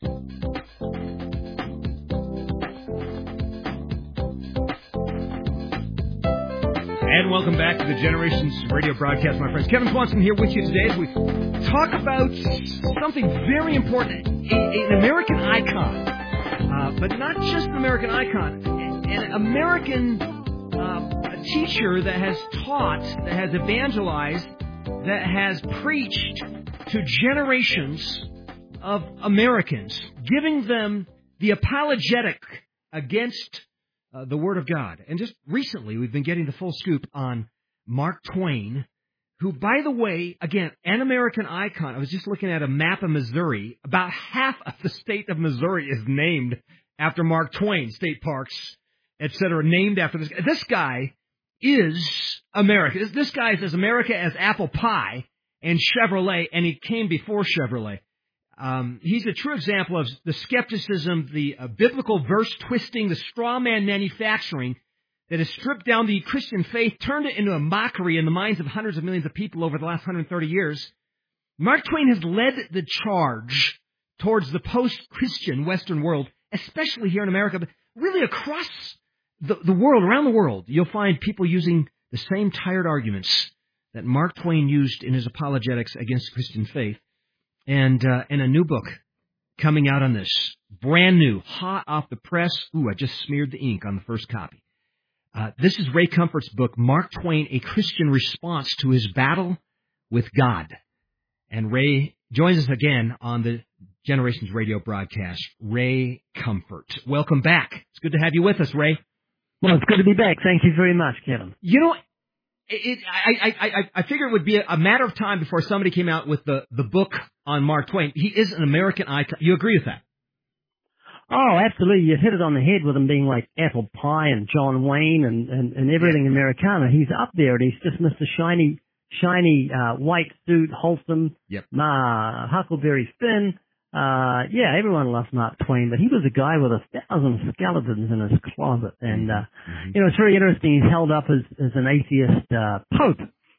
And welcome back to the Generations Radio broadcast, my friends. Kevin Swanson here with you today as we talk about something very important, an American icon, but not just an American icon, an American teacher that has taught, that has evangelized, that has preached to generations of Americans, giving them the apologetic against the Word of God. And just recently, we've been getting the full scoop on Mark Twain, who, by the way, again, an American icon. I was just looking at a map of Missouri. About half of the state of Missouri is named after Mark Twain. State parks, etc., named after this guy. This guy is America. This guy is as America as apple pie and Chevrolet, and he came before Chevrolet. He's a true example of the skepticism, the biblical verse twisting, the straw man manufacturing that has stripped down the Christian faith, turned it into a mockery in the minds of hundreds of millions of people over the last 130 years. Mark Twain has led the charge towards the post-Christian Western world, especially here in America, but really across the world, around the world. You'll find people using the same tired arguments that Mark Twain used in his apologetics against Christian faith. And a new book coming out on this. Brand new, hot off the press. Ooh, I just smeared the ink on the first copy. This is Ray Comfort's book, Mark Twain, A Christian Response to His Battle with God. And Ray joins us again on the Generations Radio broadcast. Ray Comfort. Welcome back. It's good to have you with us, Ray. Well, it's good to be back. Thank you very much, Kevin. You know, I figure it would be a matter of time before somebody came out with the book on Mark Twain. He is an American icon. You agree with that? Oh, absolutely. You hit it on the head with him being like apple pie and John Wayne and everything Americana. He's up there, and he's just Mr. Shiny white suit, wholesome, Huckleberry Finn. Everyone loves Mark Twain, but he was a guy with 1,000 skeletons in his closet. And, it's very interesting. He's held up as an atheist pope.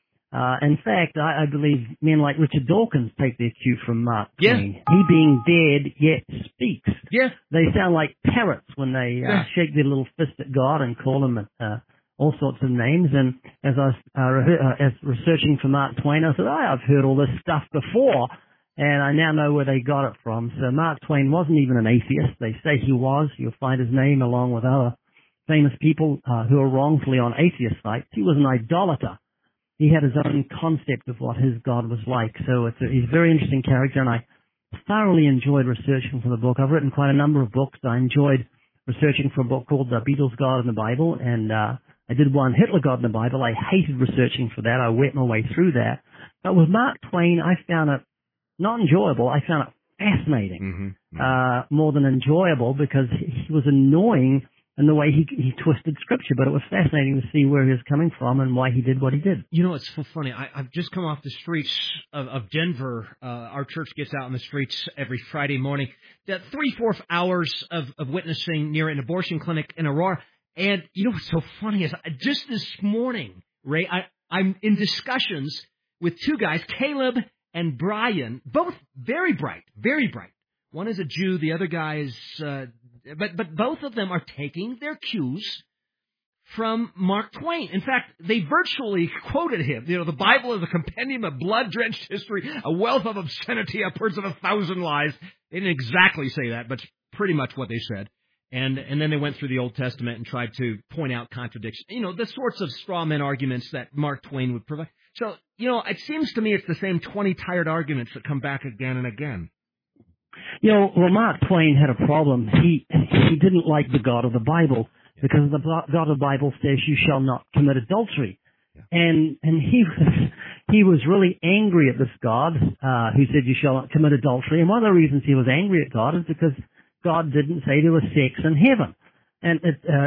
In fact, I believe men like Richard Dawkins take their cue from Mark Twain. He being dead yet speaks. Yeah. They sound like parrots when they shake their little fist at God and call him all sorts of names. And as I was as researching for Mark Twain, I said, I've heard all this stuff before. And I now know where they got it from. So Mark Twain wasn't even an atheist. They say he was. You'll find his name along with other famous people who are wrongfully on atheist sites. He was an idolater. He had his own concept of what his God was like. So he's a very interesting character, and I thoroughly enjoyed researching for the book. I've written quite a number of books. I enjoyed researching for a book called The Beatles' God in the Bible, and I did one, Hitler God in the Bible. I hated researching for that. I went my way through that. But with Mark Twain, I found it not enjoyable. I found it fascinating, more than enjoyable, because he was annoying in the way he twisted Scripture, but it was fascinating to see where he was coming from and why he did what he did. You know, it's so funny. I've just come off the streets of Denver. Our church gets out on the streets every Friday morning. 3/4 hours of witnessing near an abortion clinic in Aurora. And you know what's so funny is just this morning, Ray, I'm in discussions with two guys, Caleb and Brian, both very bright, very bright. One is a Jew, the other guy is, but both of them are taking their cues from Mark Twain. In fact, they virtually quoted him. You know, the Bible is a compendium of blood-drenched history, a wealth of obscenity, upwards of 1,000 lies. They didn't exactly say that, but it's pretty much what they said. And then they went through the Old Testament and tried to point out contradictions. You know, the sorts of straw man arguments that Mark Twain would provide. So, you know, it seems to me it's the same 20 tired arguments that come back again and again. You know, well, Mark Twain had a problem. He didn't like the God of the Bible, because the God of the Bible says you shall not commit adultery. Yeah. And he was really angry at this God who said you shall not commit adultery. And one of the reasons he was angry at God is because God didn't say there was sex in heaven. And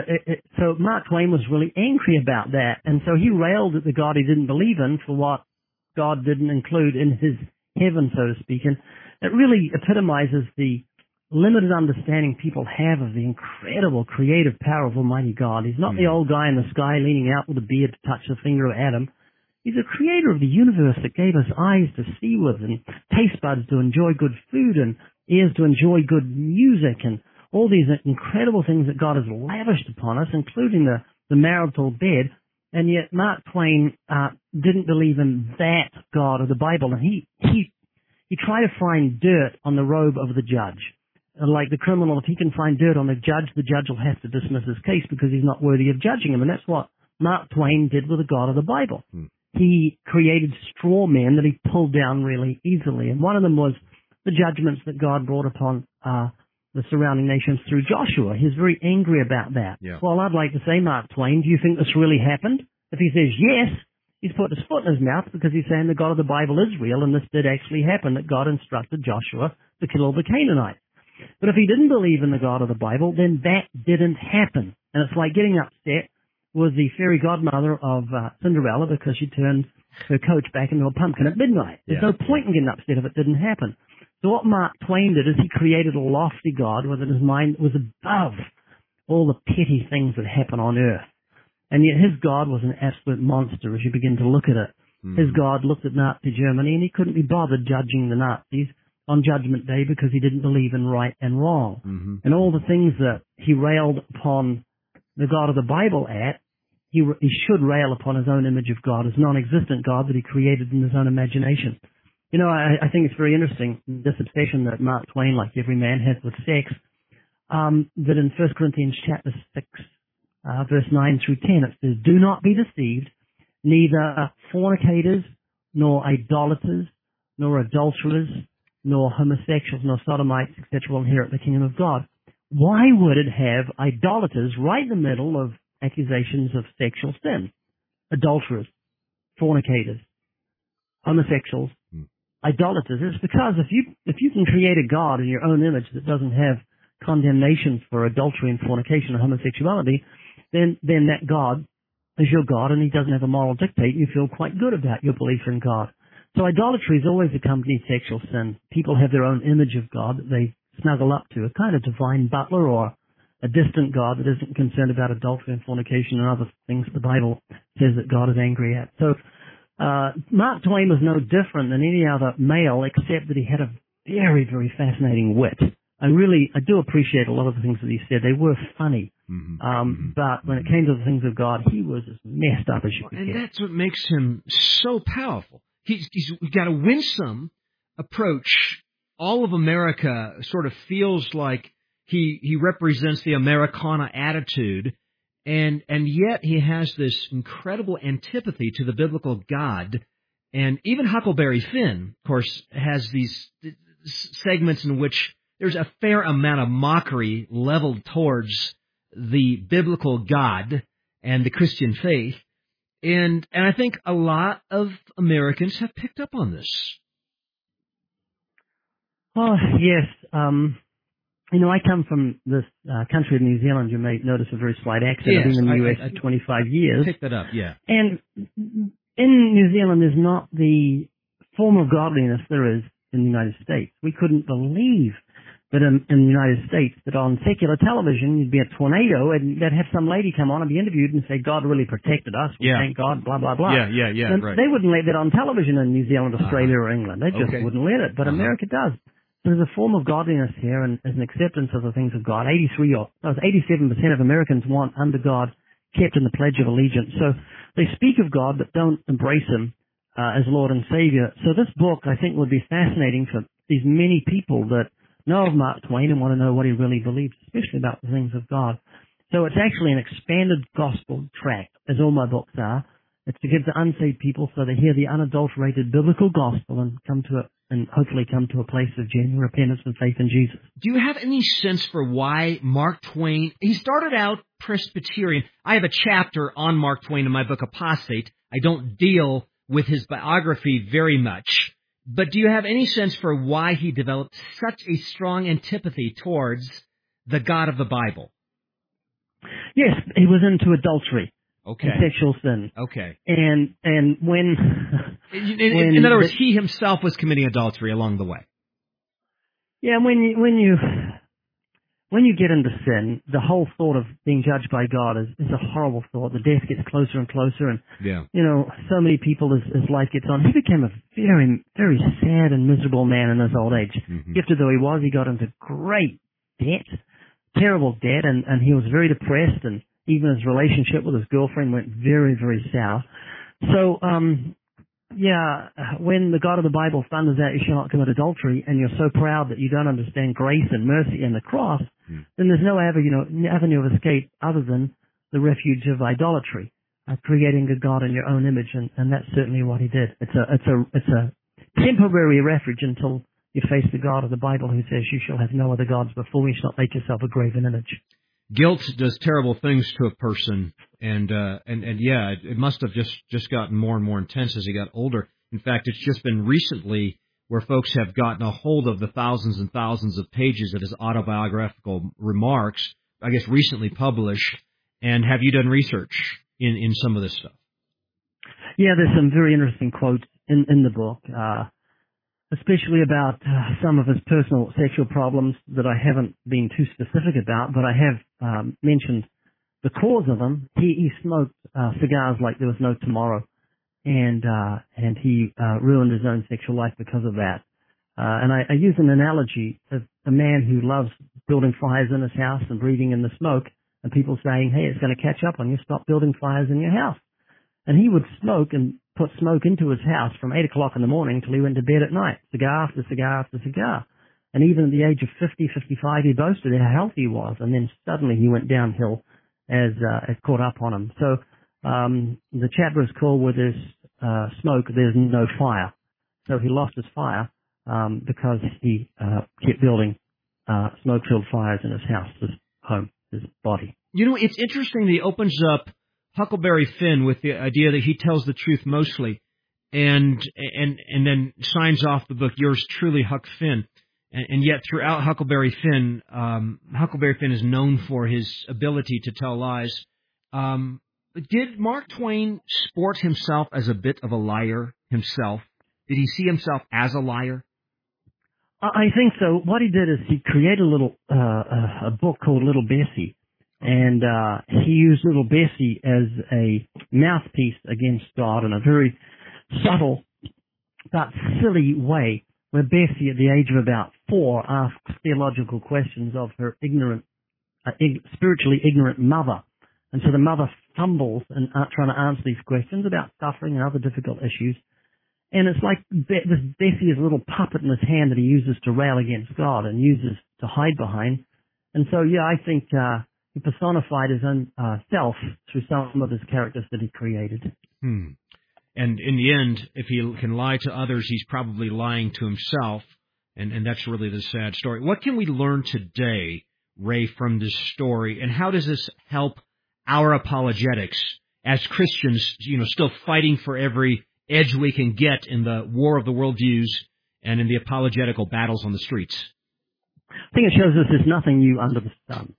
so Mark Twain was really angry about that. And so he railed at the God he didn't believe in for what God didn't include in his heaven, so to speak. And it really epitomizes the limited understanding people have of the incredible creative power of Almighty God. He's not the old guy in the sky leaning out with a beard to touch the finger of Adam. He's a creator of the universe that gave us eyes to see with and taste buds to enjoy good food and ears to enjoy good music and all these incredible things that God has lavished upon us, including the marital bed. And yet Mark Twain didn't believe in that God of the Bible, and he tried to find dirt on the robe of the judge. Like the criminal, if he can find dirt on the judge will have to dismiss his case because he's not worthy of judging him. And that's what Mark Twain did with the God of the Bible. He created straw men that he pulled down really easily. And one of them was the judgments that God brought upon the surrounding nations through Joshua. He's very angry about that. Yeah. Well, I'd like to say, Mark Twain, do you think this really happened? If he says yes, he's put his foot in his mouth because he's saying the God of the Bible is real and this did actually happen, that God instructed Joshua to kill all the Canaanites. But if he didn't believe in the God of the Bible, then that didn't happen. And it's like getting upset with the fairy godmother of Cinderella because she turned her coach back into a pumpkin at midnight. There's no point in getting upset if it didn't happen. So what Mark Twain did is he created a lofty God within his mind was above all the petty things that happen on earth. And yet his God was an absolute monster as you begin to look at it. His God looked at Nazi Germany and he couldn't be bothered judging the Nazis on Judgment Day because he didn't believe in right and wrong. And all the things that he railed upon the God of the Bible at, he should rail upon his own image of God, his non-existent God that he created in his own imagination. You know, I think it's very interesting, this obsession that Mark Twain, like every man, has with sex, that in 1 Corinthians chapter 6, verse 9 through 10, it says, "Do not be deceived, neither fornicators, nor idolaters, nor adulterers, nor homosexuals, nor sodomites, etc. will inherit the kingdom of God." Why would it have idolaters right in the middle of accusations of sexual sin? Adulterers, fornicators, homosexuals, idolaters. It's because if you can create a God in your own image that doesn't have condemnation for adultery and fornication and homosexuality, then that God is your God and he doesn't have a moral dictate. You feel quite good about your belief in God. So idolatry is always accompanied sexual sin. People have their own image of God that they snuggle up to, a kind of divine butler or a distant God that isn't concerned about adultery and fornication and other things the Bible says that God is angry at. So Mark Twain was no different than any other male except that he had a very, very fascinating wit. I do appreciate a lot of the things that he said. They were funny. But when it came to the things of God, he was as messed up as you could get. And that's what makes him so powerful. He's got a winsome approach. All of America sort of feels like he represents the Americana attitude, and yet he has this incredible antipathy to the biblical God. And even Huckleberry Finn, of course, has these segments in which there's a fair amount of mockery leveled towards the biblical God and the Christian faith. And I think a lot of Americans have picked up on this. Oh, yes. I come from this country of New Zealand. You may notice a very slight accent. Yes, I've been in the U.S. for 25 years. Pick that up, yeah. And in New Zealand, there's not the form of godliness there is in the United States. We couldn't believe that in the United States, that on secular television, you'd be a tornado, and they'd have some lady come on and be interviewed and say, God really protected us. Thank God, blah, blah, blah. Yeah, and right. They wouldn't let that on television in New Zealand, Australia, or England. They just wouldn't let it. But America does. There's a form of godliness here, and as an acceptance of the things of God. 87% of Americans want under God kept in the Pledge of Allegiance. So they speak of God but don't embrace Him as Lord and Savior. So this book, I think, would be fascinating for these many people that know of Mark Twain and want to know what he really believes, especially about the things of God. So it's actually an expanded gospel tract, as all my books are. It's to give to unsaved people so they hear the unadulterated biblical gospel and hopefully come to a place of genuine repentance and faith in Jesus. Do you have any sense for why Mark Twain, he started out Presbyterian. I have a chapter on Mark Twain in my book Apostate. I don't deal with his biography very much. But do you have any sense for why he developed such a strong antipathy towards the God of the Bible? Yes, he was into adultery. Okay. And sexual sin. Okay. And when... in other words, he himself was committing adultery along the way. Yeah, when when you get into sin, the whole thought of being judged by God is a horrible thought. The death gets closer and closer, and so many people as life gets on. He became a very, very sad and miserable man in his old age. Mm-hmm. Gifted though he was, he got into great debt, terrible debt, and he was very depressed, and even his relationship with his girlfriend went very, very sour. So, when the God of the Bible thunders out, you shall not commit adultery, and you're so proud that you don't understand grace and mercy and the cross, then there's no avenue of escape other than the refuge of idolatry, creating a God in your own image, and that's certainly what he did. It's a temporary refuge until you face the God of the Bible who says, you shall have no other gods before me, you shall not make yourself a graven image. Guilt does terrible things to a person, and it must have just gotten more and more intense as he got older. In fact, it's just been recently where folks have gotten a hold of the thousands and thousands of pages of his autobiographical remarks, I guess recently published. And have you done research in some of this stuff? Yeah, there's some very interesting quotes in the book, especially about some of his personal sexual problems that I haven't been too specific about, but I have mentioned the cause of them. He smoked cigars like there was no tomorrow, and he ruined his own sexual life because of that. And I use an analogy of a man who loves building fires in his house and breathing in the smoke, and people saying, hey, it's going to catch up on you, stop building fires in your house. And he would smoke and put smoke into his house from 8 o'clock in the morning till he went to bed at night, cigar after cigar after cigar. And even at the age of 50, 55, he boasted how healthy he was. And then suddenly he went downhill as it caught up on him. So the chapter is called Where There's Smoke, There's No Fire. So he lost his fire because he kept building smoke-filled fires in his house, his home, his body. You know, it's interesting that he opens up Huckleberry Finn with the idea that he tells the truth mostly, and then signs off the book, yours truly, Huck Finn. And yet throughout Huckleberry Finn is known for his ability to tell lies. Did Mark Twain sport himself as a bit of a liar himself? Did he see himself as a liar? I think so. What he did is he created a book called Little Bessie. And he used Little Bessie as a mouthpiece against God in a very subtle but silly way, where Bessie, at the age of about 4, asks theological questions of her spiritually ignorant mother. And so the mother fumbles in trying to answer these questions about suffering and other difficult issues. And it's like this Bessie is a little puppet in his hand that he uses to rail against God and uses to hide behind. And so, I think he personified his own self through some of his characters that he created. And in the end, if he can lie to others, he's probably lying to himself, and that's really the sad story. What can we learn today, Ray, from this story, and how does this help our apologetics as Christians, still fighting for every edge we can get in the war of the worldviews and in the apologetical battles on the streets? I think it shows us there's nothing new under the sun.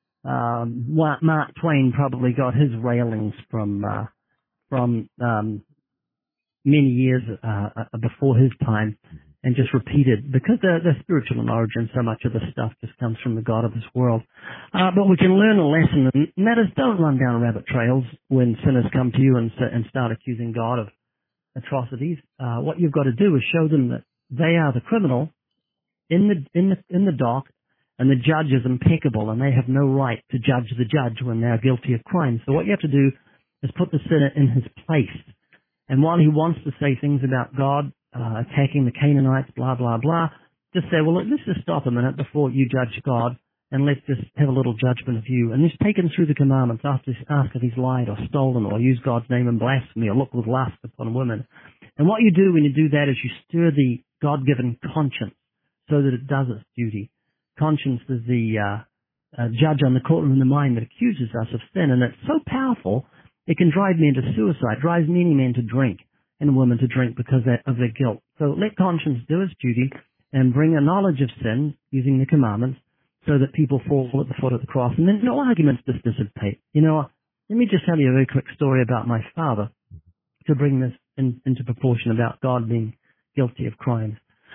Mark Twain probably got his railings from many years before his time, and just repeated, because they're spiritual in origin. So much of the stuff just comes from the God of this world. But we can learn a lesson, and that is, don't run down rabbit trails when sinners come to you and start accusing God of atrocities. What you've got to do is show them that they are the criminal in the dock, and the judge is impeccable, and they have no right to judge the judge when they are guilty of crime. So what you have to do is put the sinner in his place. And while he wants to say things about God, attacking the Canaanites, blah, blah, blah, just say, well, let's just stop a minute before you judge God, and let's just have a little judgment of you. And just take him through the commandments, ask if he's lied or stolen or used God's name in blasphemy or looked with lust upon women. And what you do when you do that is you stir the God-given conscience so that it does its duty. Conscience is the judge on the courtroom in the mind that accuses us of sin, and it's so powerful it can drive men to suicide, drives many men to drink and women to drink because of their guilt. So let conscience do its duty and bring a knowledge of sin using the commandments so that people fall at the foot of the cross, and then no arguments just dissipate. Let me just tell you a very quick story about my father to bring this into proportion about God being guilty of crimes.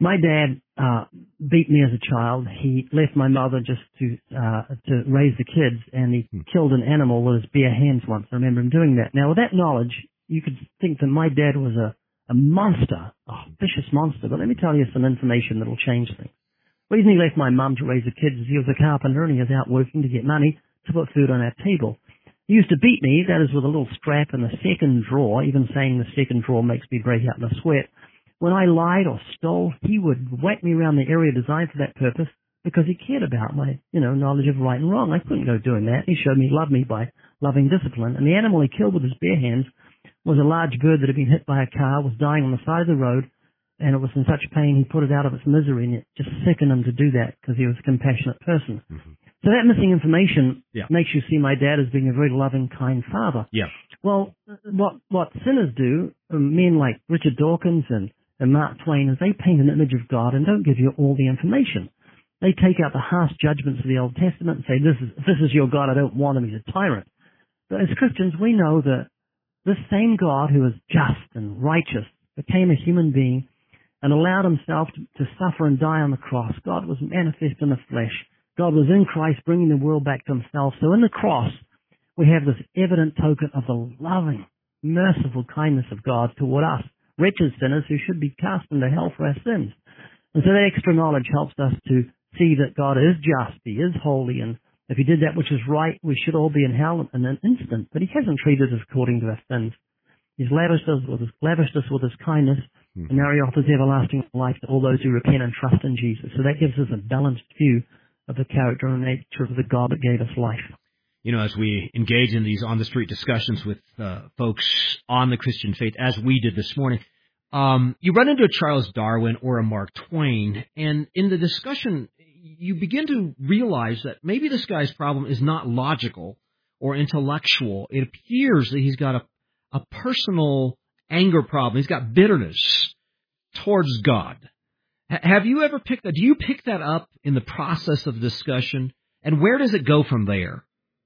My dad beat me as a child. He left my mother just to raise the kids, and he killed an animal with his bare hands once. I remember him doing that. Now, with that knowledge, you could think that my dad was a monster, a vicious monster. But let me tell you some information that will change things. The reason he left my mum to raise the kids is he was a carpenter, and he was out working to get money to put food on our table. He used to beat me, that is with a little strap in the second drawer, even saying the second drawer makes me break out in a sweat. When I lied or stole, he would whack me around the area designed for that purpose because he cared about my, knowledge of right and wrong. I couldn't go doing that. He showed me he loved me by loving discipline. And the animal he killed with his bare hands was a large bird that had been hit by a car, was dying on the side of the road, and it was in such pain he put it out of its misery, and it just sickened him to do that because he was a compassionate person. Mm-hmm. So that missing information makes you see my dad as being a very loving, kind father. Yeah. Well, what sinners do, men like Richard Dawkins and Mark Twain, is they paint an image of God and don't give you all the information. They take out the harsh judgments of the Old Testament and say, if this is your God, I don't want him, he's a tyrant. But as Christians, we know that this same God who is just and righteous became a human being and allowed himself to suffer and die on the cross. God was manifest in the flesh. God was in Christ bringing the world back to himself. So in the cross, we have this evident token of the loving, merciful kindness of God toward us, wretched sinners who should be cast into hell for our sins. And so that extra knowledge helps us to see that God is just, he is holy, and if he did that which is right, we should all be in hell in an instant. But he hasn't treated us according to our sins. He's lavished us with his kindness, and now he offers everlasting life to all those who repent and trust in Jesus. So that gives us a balanced view of the character and nature of the God that gave us life. As we engage in these on-the-street discussions with folks on the Christian faith, as we did this morning, you run into a Charles Darwin or a Mark Twain, and in the discussion, you begin to realize that maybe this guy's problem is not logical or intellectual. It appears that he's got a personal anger problem. He's got bitterness towards God. Have you ever picked that? Do you pick that up in the process of discussion? And where does it go from there?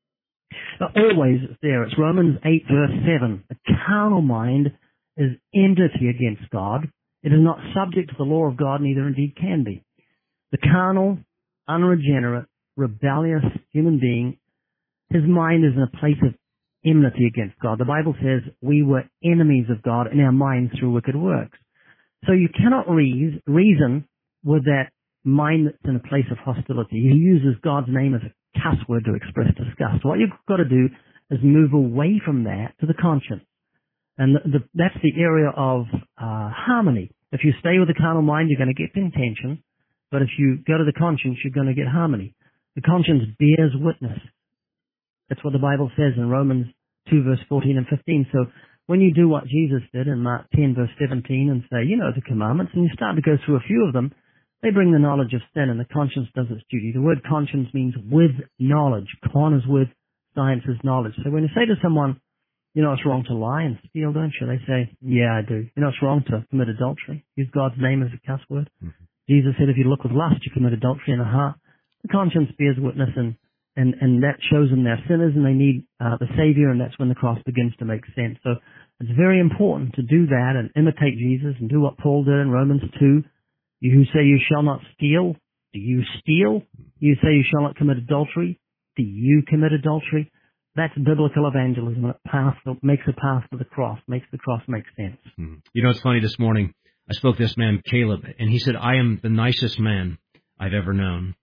Always it's there. It's Romans 8, verse 7. The carnal mind is enmity against God. It is not subject to the law of God, neither indeed can be. The carnal, unregenerate, rebellious human being, his mind is in a place of enmity against God. The Bible says we were enemies of God in our minds through wicked works. So you cannot reason with that mind that's in a place of hostility. He uses God's name as a cuss word to express disgust. What you've got to do is move away from that to the conscience. And that's the area of harmony. If you stay with the carnal mind, you're going to get contention. But if you go to the conscience, you're going to get harmony. The conscience bears witness. That's what the Bible says in Romans 2, verse 14 and 15. So when you do what Jesus did in Mark 10, verse 17, and say, the commandments, and you start to go through a few of them, they bring the knowledge of sin, and the conscience does its duty. The word conscience means with knowledge. Con is with, science is knowledge. So when you say to someone, it's wrong to lie and steal, don't you? They say, yeah, I do. It's wrong to commit adultery. Use God's name as a cuss word. Mm-hmm. Jesus said, if you look with lust, you commit adultery in the heart. The conscience bears witness, and that shows them they're sinners and they need the Savior, and that's when the cross begins to make sense. So it's very important to do that and imitate Jesus and do what Paul did in Romans 2. You who say you shall not steal, do you steal? You say you shall not commit adultery, do you commit adultery? That's biblical evangelism. It makes a path to the cross, makes the cross make sense. Mm-hmm. It's funny, this morning I spoke to this man, Caleb, and he said, I am the nicest man I've ever known.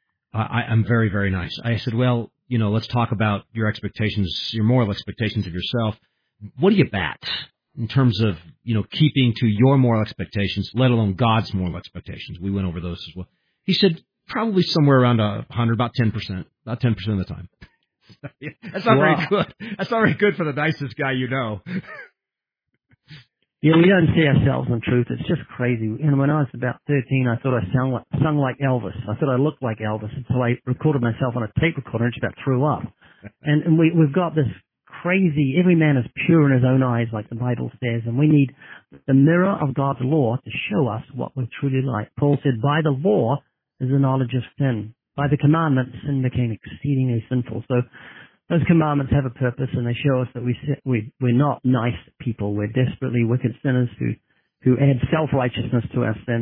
I'm very, very nice. I said, well, let's talk about your expectations, your moral expectations of yourself. What do you bat in terms of, keeping to your moral expectations, let alone God's moral expectations? We went over those as well. He said, probably somewhere around 100, about 10% of the time. That's not very good. That's not very good for the nicest guy you know. Yeah, we don't see ourselves in truth. It's just crazy. When I was about 13, I thought I sung like Elvis. I thought I looked like Elvis until I recorded myself on a tape recorder and just about threw up. And we've got this crazy, every man is pure in his own eyes, like the Bible says, and we need the mirror of God's law to show us what we're truly like. Paul said, by the law is the knowledge of sin. By the commandments, sin became exceedingly sinful. So those commandments have a purpose, and they show us that we're not nice people. We're desperately wicked sinners who add self-righteousness to our sin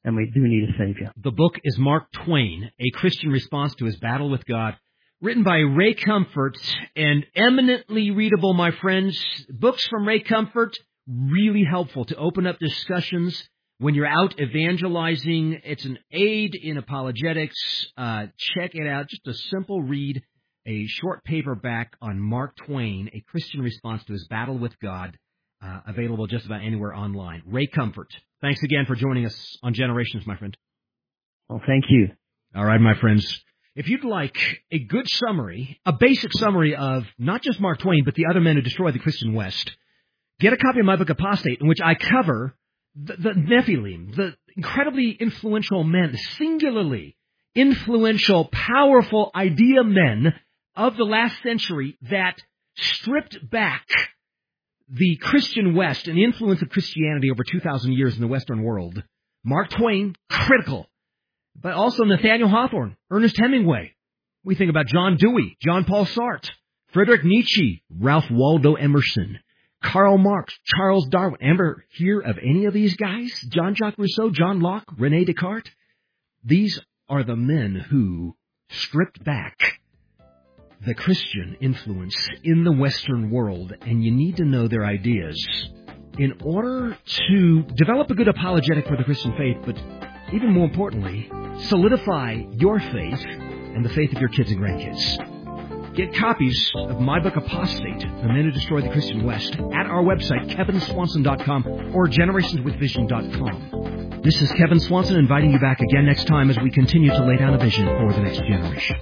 and we do need a Savior. The book is Mark Twain, A Christian Response to His Battle with God, written by Ray Comfort, and eminently readable, my friends. Books from Ray Comfort, really helpful to open up discussions when you're out evangelizing. It's an aid in apologetics. Check it out. Just a simple read, a short paperback on Mark Twain, A Christian Response to His Battle with God, available just about anywhere online. Ray Comfort, thanks again for joining us on Generations, my friend. Well, thank you. All right, my friends. If you'd like a good summary, a basic summary of not just Mark Twain, but the other men who destroyed the Christian West, get a copy of my book, Apostate, in which I cover the Nephilim, the incredibly influential men, singularly influential, powerful idea men of the last century that stripped back the Christian West and the influence of Christianity over 2,000 years in the Western world. Mark Twain, critical. But also Nathaniel Hawthorne, Ernest Hemingway. We think about John Dewey, John Paul Sartre, Friedrich Nietzsche, Ralph Waldo Emerson, Karl Marx, Charles Darwin. Ever hear of any of these guys? Jean-Jacques Rousseau, John Locke, René Descartes? These are the men who stripped back the Christian influence in the Western world, and you need to know their ideas in order to develop a good apologetic for the Christian faith, but even more importantly, solidify your faith and the faith of your kids and grandkids. Get copies of my book, Apostate, The Men Who Destroyed the Christian West, at our website, kevinswanson.com or generationswithvision.com. This is Kevin Swanson inviting you back again next time as we continue to lay down a vision for the next generation.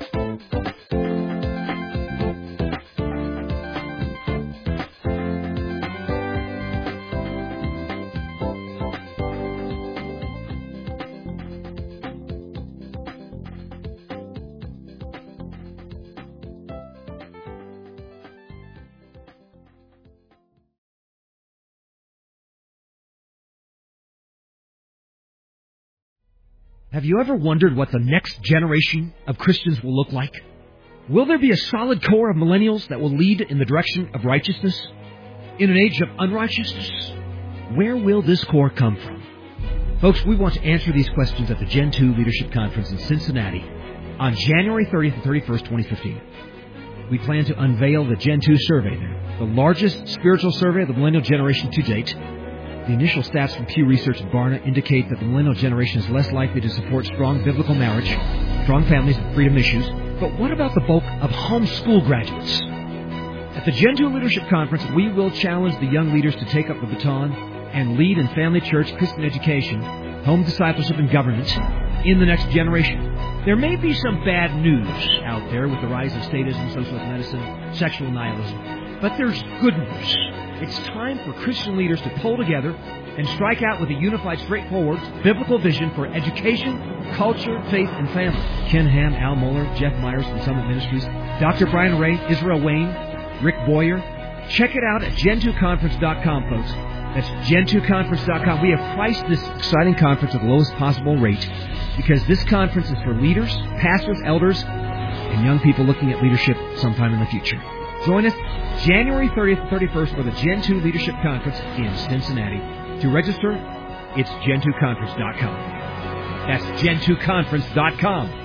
Have you ever wondered what the next generation of Christians will look like? Will there be a solid core of millennials that will lead in the direction of righteousness in an age of unrighteousness? Where will this core come from? Folks, we want to answer these questions at the Gen 2 Leadership Conference in Cincinnati on January 30th and 31st, 2015. We plan to unveil the Gen 2 survey there, the largest spiritual survey of the millennial generation to date. The initial stats from Pew Research and Barna indicate that the millennial generation is less likely to support strong biblical marriage, strong families, and freedom issues. But what about the bulk of homeschool graduates? At the Gen 2 Leadership Conference, we will challenge the young leaders to take up the baton and lead in family, church, Christian education, home discipleship, and government in the next generation. There may be some bad news out there with the rise of statism, socialist medicine, sexual nihilism, but there's good news. It's time for Christian leaders to pull together and strike out with a unified, straightforward, biblical vision for education, culture, faith, and family. Ken Ham, Al Mohler, Jeff Myers from Summit Ministries, Dr. Brian Ray, Israel Wayne, Rick Boyer. Check it out at gen2conference.com, folks. That's gen2conference.com. We have priced this exciting conference at the lowest possible rate because this conference is for leaders, pastors, elders, and young people looking at leadership sometime in the future. Join us January 30th and 31st for the Gen 2 Leadership Conference in Cincinnati. To register, it's gen2conference.com. That's gen2conference.com.